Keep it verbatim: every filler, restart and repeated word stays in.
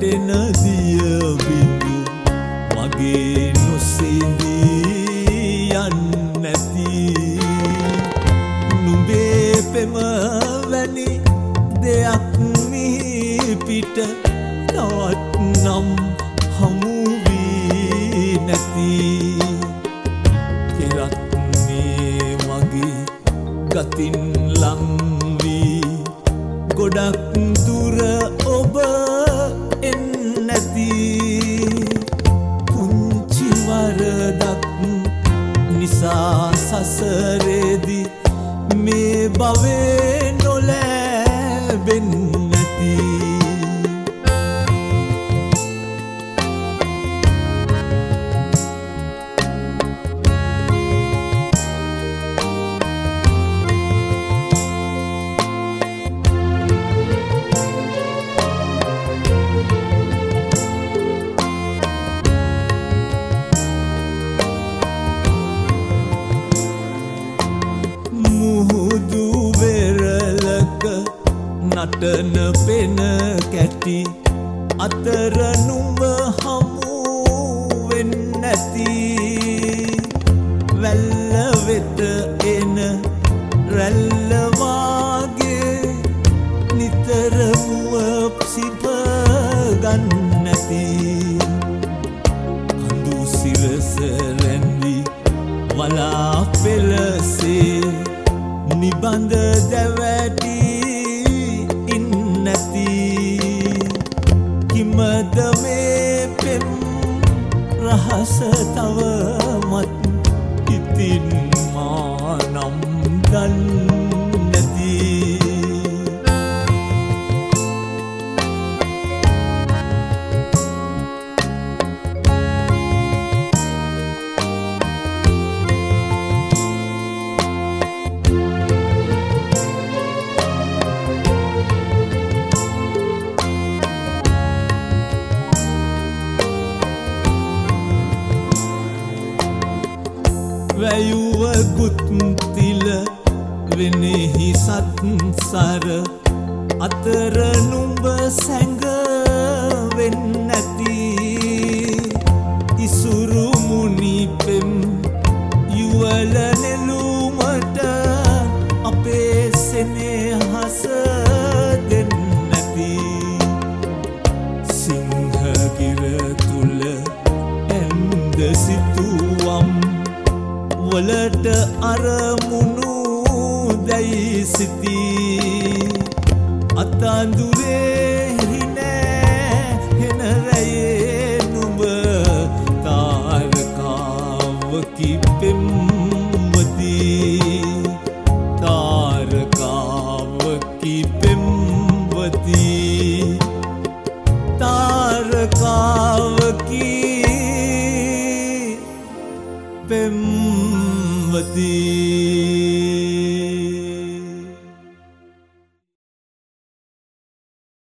වැටෙන දිය බිඳු මගේ නොසිඳී යන්නැති නුඹේ පෙම වැනි දෙයක් මිහි පිට තවත් නම් හමු වී නැති කෙරත් මේ මගේ ගතින් ලං වී ගොඩක් දුර ඔබ එන්නැති පුංචි වරදක් නිසා සසරේදි මේ භවේ නොලැබෙන්නැති නටන පෙන කැටි අතර නුඹ හමු වෙන්නැති වැල්ල වෙත එන රැල්ල වාගේ නිතර මුව සිප ගන්නැති කඳු සිරස රැඳි වලා පෙළසේ නිබඳ දැවැටි කිමද මේ පෙම් රහස තවමත් ඉතින් මා නම් දන්නැති වැයුව ගුත්තිල වෙනෙහි සත්සර අතර නුඹ සැඟ වෙන්නැති ඉසුරු මුනි පෙම් යුවල නෙළුමට අපේ සෙනෙහස දෙන්නැති සිංහගිර තුල ඇන්ද සිතුවම් වලට අරමුණු දැයි සිටි අතඳුරේ